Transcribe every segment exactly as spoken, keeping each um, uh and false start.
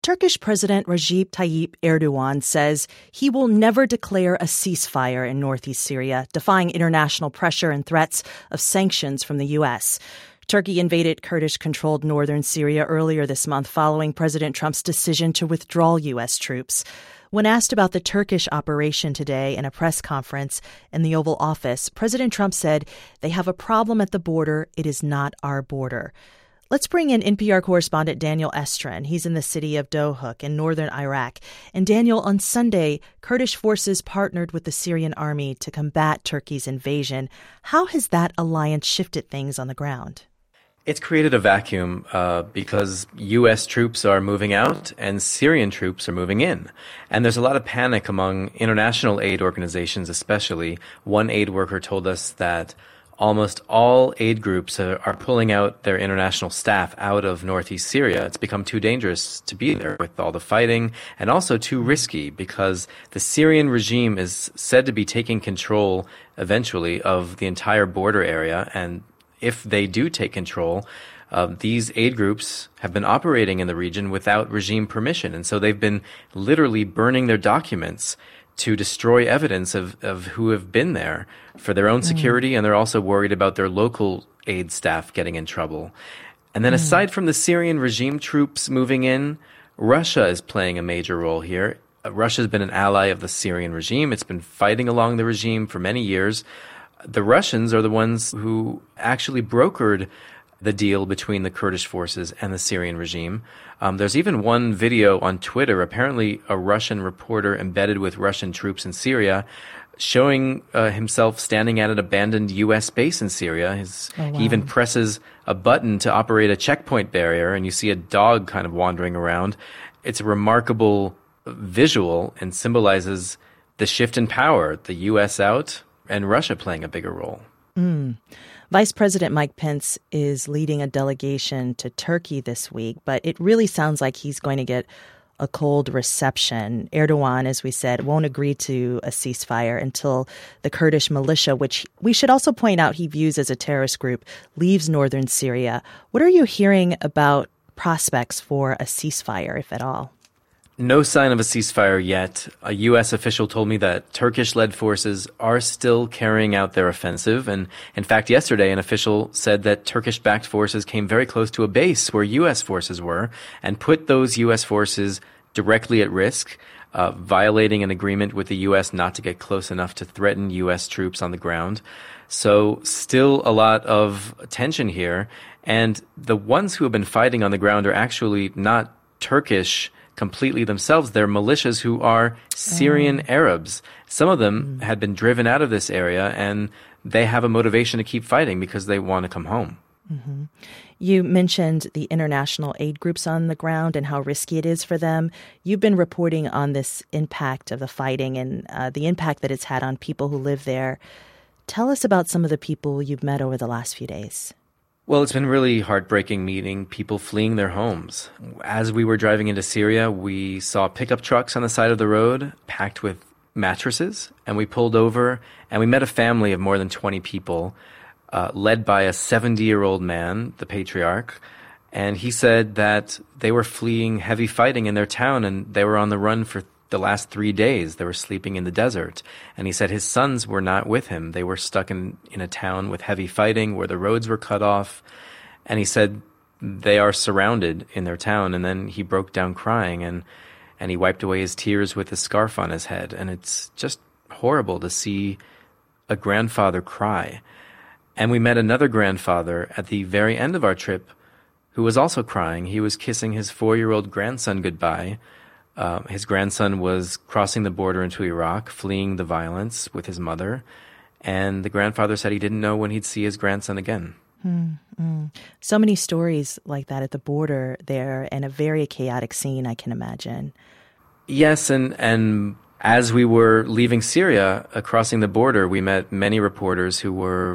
Turkish President Recep Tayyip Erdogan says he will never declare a ceasefire in northeast Syria, defying international pressure and threats of sanctions from the U S. Turkey invaded Kurdish-controlled northern Syria earlier this month following President Trump's decision to withdraw U S troops. When asked about the Turkish operation today in a press conference in the Oval Office, President Trump said, "They have a problem at the border. It is not our border." Let's bring in N P R correspondent Daniel Estrin. He's in the city of Dohuk in northern Iraq. And Daniel, on Sunday, Kurdish forces partnered with the Syrian army to combat Turkey's invasion. How has that alliance shifted things on the ground? It's created a vacuum uh, because U S troops are moving out and Syrian troops are moving in. And there's a lot of panic among international aid organizations, especially. One aid worker told us that almost all aid groups are, are pulling out their international staff out of northeast Syria. It's become too dangerous to be there with all the fighting, and also too risky because the Syrian regime is said to be taking control eventually of the entire border area. And if they do take control, uh, these aid groups have been operating in the region without regime permission. And so they've been literally burning their documents to destroy evidence of, of who have been there for their own security, mm. and they're also worried about their local aid staff getting in trouble. And then mm. aside from the Syrian regime troops moving in, Russia is playing a major role here. Uh, Russia's been an ally of the Syrian regime. It's been fighting along the regime for many years. The Russians are the ones who actually brokered the deal between the Kurdish forces and the Syrian regime. Um, there's even one video on Twitter, apparently a Russian reporter embedded with Russian troops in Syria, showing uh, himself standing at an abandoned U S base in Syria. His, oh, wow. He even presses a button to operate a checkpoint barrier, and you see a dog kind of wandering around. It's a remarkable visual and symbolizes the shift in power, the U S out and Russia playing a bigger role. Mm. Vice President Mike Pence is leading a delegation to Turkey this week, but it really sounds like he's going to get a cold reception. Erdogan, as we said, won't agree to a ceasefire until the Kurdish militia, which we should also point out he views as a terrorist group, leaves northern Syria. What are you hearing about prospects for a ceasefire, if at all? No sign of a ceasefire yet. A U S official told me that Turkish-led forces are still carrying out their offensive. And in fact, yesterday, an official said that Turkish-backed forces came very close to a base where U S forces were and put those U S forces directly at risk, uh, violating an agreement with the U S not to get close enough to threaten U S troops on the ground. So still a lot of tension here. And the ones who have been fighting on the ground are actually not Turkish completely themselves. They're militias who are Syrian oh. Arabs. Some of them mm. had been driven out of this area, and they have a motivation to keep fighting because they want to come home. Mm-hmm. You mentioned the international aid groups on the ground and how risky it is for them. You've been reporting on this impact of the fighting and uh, the impact that it's had on people who live there. Tell us about some of the people you've met over the last few days. Well, it's been really heartbreaking meeting people fleeing their homes. As we were driving into Syria, we saw pickup trucks on the side of the road packed with mattresses, and we pulled over and we met a family of more than twenty people, uh, led by a seventy-year-old man, the patriarch, and he said that they were fleeing heavy fighting in their town and they were on the run for the last three days. They were sleeping in the desert. And he said his sons were not with him. They were stuck in, in a town with heavy fighting where the roads were cut off. And he said they are surrounded in their town. And then he broke down crying and, and he wiped away his tears with a scarf on his head. And it's just horrible to see a grandfather cry. And we met another grandfather at the very end of our trip who was also crying. He was kissing his four-year-old grandson goodbye. Uh, his grandson was crossing the border into Iraq, fleeing the violence with his mother. And the grandfather said he didn't know when he'd see his grandson again. Mm-hmm. So many stories like that at the border there, and a very chaotic scene, I can imagine. Yes, and, and as we were leaving Syria, uh, crossing the border, we met many reporters who were,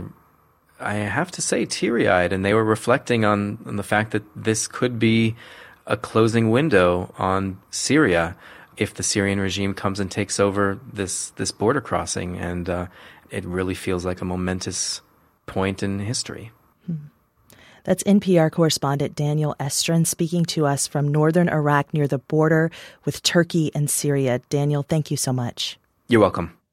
I have to say, teary-eyed, and they were reflecting on, on the fact that this could be a closing window on Syria if the Syrian regime comes and takes over this, this border crossing. And uh, it really feels like a momentous point in history. Hmm. That's N P R correspondent Daniel Estrin speaking to us from northern Iraq near the border with Turkey and Syria. Daniel, thank you so much. You're welcome.